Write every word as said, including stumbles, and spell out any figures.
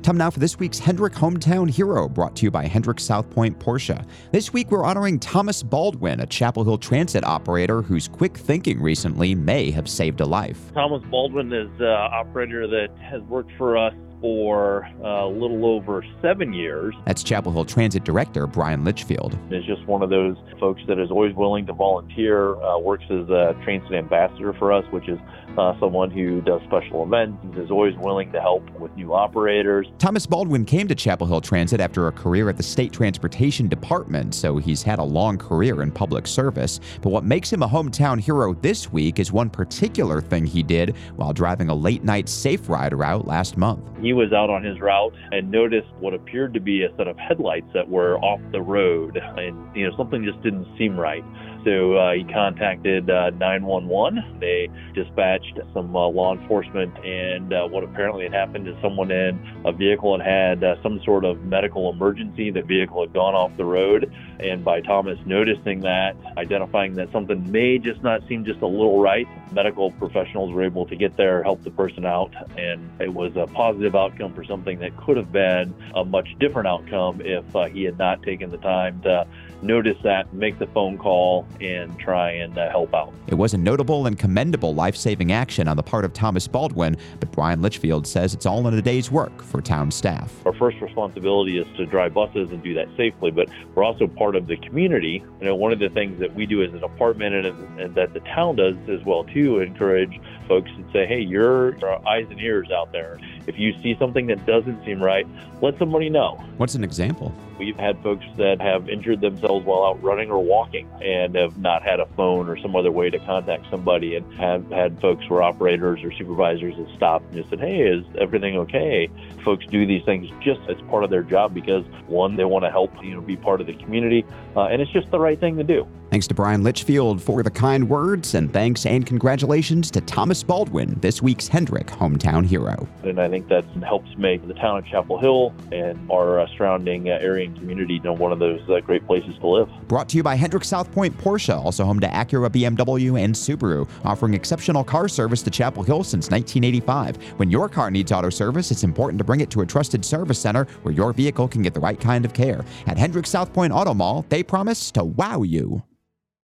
Time now for this week's Hendrick Hometown Hero, brought to you by Hendrick South Point Porsche. This week we're honoring Thomas Baldwin, a Chapel Hill Transit operator whose quick thinking recently may have saved a life. Thomas Baldwin is an operator that has worked for us for a little over seven years. That's Chapel Hill Transit Director Brian Litchfield. Is just one of those folks that is always willing to volunteer, uh, works as a transit ambassador for us, which is uh, someone who does special events, is always willing to help with new operators. Thomas Baldwin came to Chapel Hill Transit after a career at the State Transportation Department, so he's had a long career in public service. But what makes him a hometown hero this week is one particular thing he did while driving a late-night Safe Ride route last month. He was out on his route and noticed what appeared to be a set of headlights that were off the road, and you know something just didn't seem right. So uh, he contacted uh, nine one one. They dispatched some uh, law enforcement, and uh, what apparently had happened is someone in a vehicle had had uh, some sort of medical emergency. The vehicle had gone off the road, and by Thomas noticing that, identifying that something may just not seem just a little right, medical professionals were able to get there, help the person out, and it was a positive outcome for something that could have been a much different outcome if uh, he had not taken the time to notice that, make the phone call, and try and uh, help out. It was a notable and commendable life-saving action on the part of Thomas Baldwin, but Brian Litchfield says it's all in a day's work for town staff. Our first responsibility is to drive buses and do that safely, but we're also part of the community. You know, one of the things that we do as a department and, and that the town does as well too, encourage folks to say, hey, you're our eyes and ears out there. If you see something that doesn't seem right, let somebody know. What's an example? We've had folks that have injured themselves while out running or walking and have not had a phone or some other way to contact somebody, and have had folks where operators or supervisors have stopped and just said, hey, is everything okay? Folks do these things just as part of their job because, one, they want to help, you know, be part of the community, uh, and it's just the right thing to do. Thanks to Brian Litchfield for the kind words, and thanks and congratulations to Thomas Baldwin, this week's Hendrick Hometown Hero. And I think that helps make the town of Chapel Hill and our uh, surrounding uh, area and community, you know, one of those uh, great places to live. Brought to you by Hendrick South Point Porsche, also home to Acura, B M W, and Subaru, offering exceptional car service to Chapel Hill since nineteen eighty-five. When your car needs auto service, it's important to bring it to a trusted service center where your vehicle can get the right kind of care. At Hendrick South Point Auto Mall, they promise to wow you.